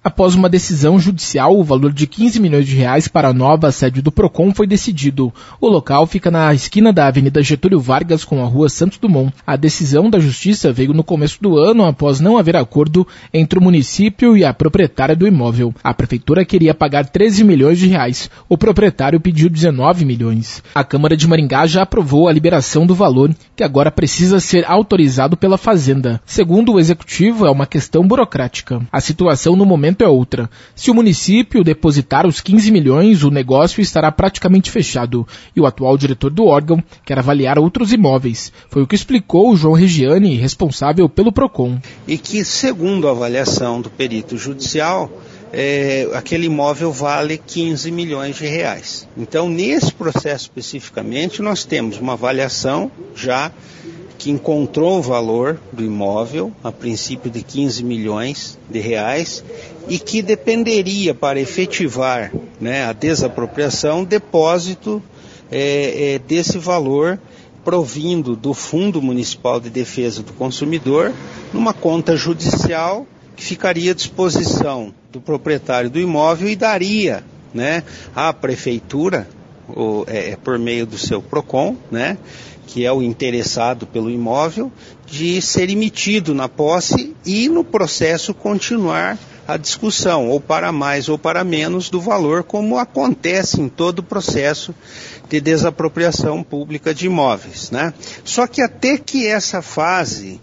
Após uma decisão judicial, o valor de 15 milhões de reais para a nova sede do Procon foi decidido. O local fica na esquina da Avenida Getúlio Vargas com a Rua Santos Dumont. A decisão da Justiça veio no começo do ano após não haver acordo entre o município e a proprietária do imóvel. A prefeitura queria pagar 13 milhões de reais. O proprietário pediu 19 milhões. A Câmara de Maringá já aprovou a liberação do valor, que agora precisa ser autorizado pela Fazenda. Segundo o Executivo, é uma questão burocrática. A situação no momento é outra. Se o município depositar os 15 milhões, o negócio estará praticamente fechado. E o atual diretor do órgão quer avaliar outros imóveis. Foi o que explicou o João Regiani, responsável pelo Procon. E que, segundo a avaliação do perito judicial, aquele imóvel vale 15 milhões de reais. Então, nesse processo especificamente, nós temos uma avaliação já que encontrou o valor do imóvel, a princípio de 15 milhões de reais, e que dependeria para efetivar, a desapropriação, depósito desse valor provindo do Fundo Municipal de Defesa do Consumidor, numa conta judicial que ficaria à disposição do proprietário do imóvel e daria à prefeitura, por meio do seu Procon, que é o interessado pelo imóvel, de ser emitido na posse e no processo continuar a discussão, ou para mais ou para menos do valor, como acontece em todo o processo de desapropriação pública de imóveis. Só que até que essa fase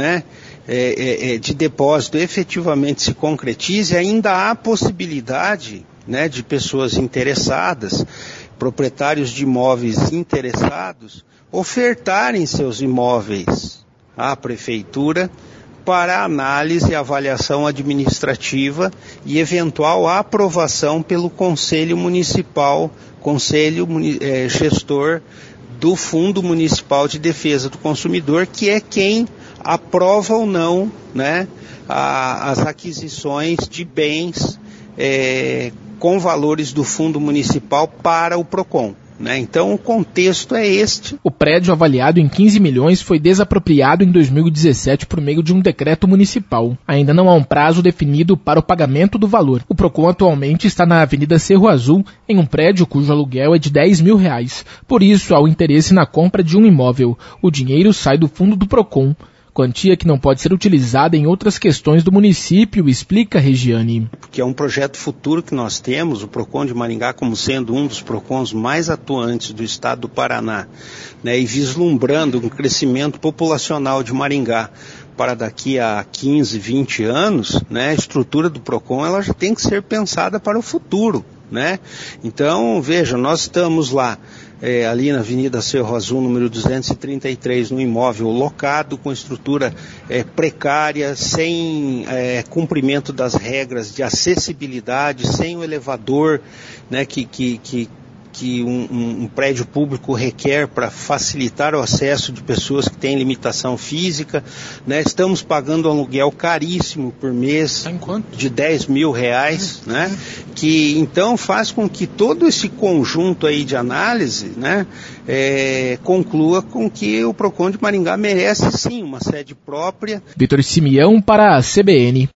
de depósito efetivamente se concretize, ainda há possibilidade de pessoas interessadas, proprietários de imóveis interessados, ofertarem seus imóveis à prefeitura para análise e avaliação administrativa e eventual aprovação pelo Conselho Municipal, gestor do Fundo Municipal de Defesa do Consumidor, que é quem aprova ou não as aquisições de bens com valores do Fundo Municipal para o Procon. Então o contexto é este. O prédio avaliado em 15 milhões foi desapropriado em 2017 por meio de um decreto municipal. Ainda não há um prazo definido para o pagamento do valor. O Procon atualmente está na Avenida Cerro Azul, em um prédio cujo aluguel é de 10 mil reais. Por isso há o interesse na compra de um imóvel. O dinheiro sai do fundo do Procon, quantia que não pode ser utilizada em outras questões do município, explica Regiani. Porque é um projeto futuro que nós temos, o Procon de Maringá como sendo um dos Procons mais atuantes do estado do Paraná, e vislumbrando um crescimento populacional de Maringá para daqui a 15, 20 anos, a estrutura do Procon ela já tem que ser pensada para o futuro. Então, veja, nós estamos lá, ali na Avenida Cerro Azul, número 233, no imóvel locado, com estrutura precária, sem cumprimento das regras de acessibilidade, sem o elevador que um prédio público requer para facilitar o acesso de pessoas que têm limitação física. Estamos pagando um aluguel caríssimo por mês, de 10 mil reais, que então faz com que todo esse conjunto aí de análise conclua com que o Procon de Maringá merece sim uma sede própria. Vitor Simeão para a CBN.